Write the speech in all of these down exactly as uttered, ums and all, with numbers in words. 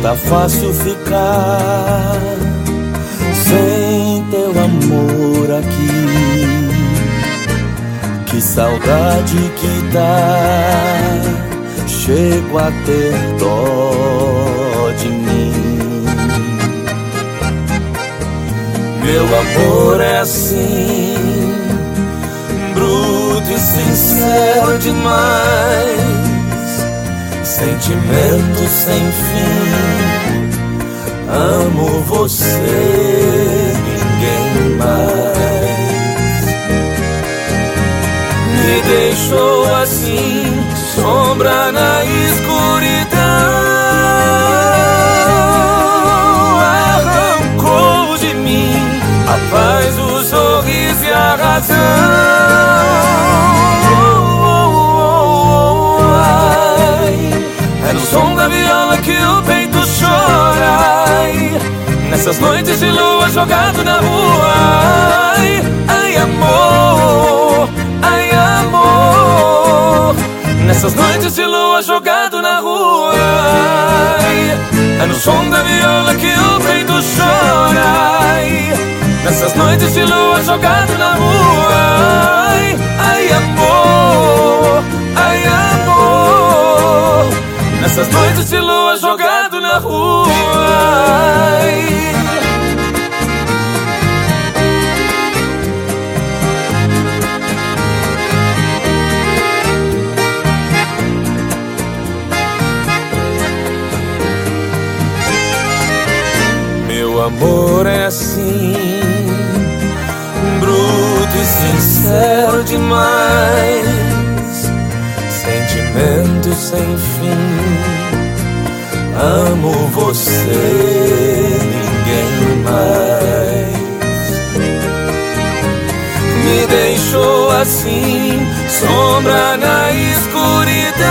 tá fácil ficar sem teu amor aqui. Que saudade que dá, chego a ter dó de mim. Meu amor é assim, bruto e sincero demais, sentimento sem fim. Amo você, ninguém mais. Me deixou assim, sombra na escuridão. Arrancou de mim a paz, o sorriso e a razão. É no som da viola que o peito chora. Ai, nessas noites de lua jogado na rua. Ai, ai amor, ai amor. Nessas noites de lua jogado na rua. Ai, é no som da viola que o peito chora. Ai, nessas noites de lua jogado na rua. Ai, ai amor, ai amor. Nessas noites de lua jogado na rua. Ai. Meu amor é assim, bruto e sincero demais, sentimento sem fim. Amo você, ninguém mais. Me deixou assim, sombra na escuridão.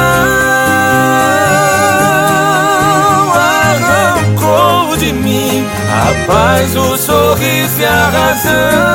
Arrancou de mim a paz, o sorriso e a razão.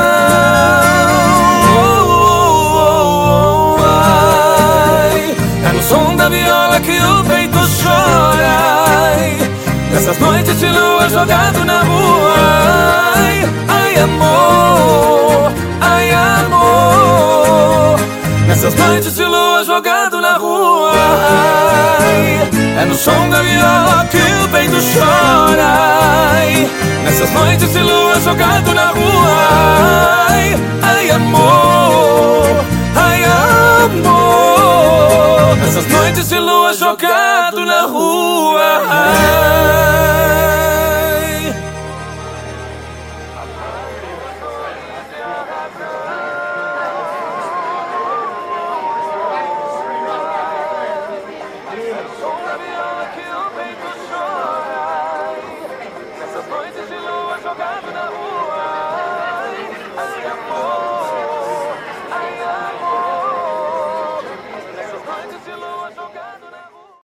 Oh, oh, oh, ai. É no som da viola que o peito chora. Ai, nessas noites de lua jogado na rua. Ai, ai amor, ai amor. Nessas noites de lua jogado na rua. Ai, é no som da viola que o peito chora. Ai, nessas noites de lua jogado na rua. Ai, ai amor, ai amor. Nessas noites de lua jogado na rua.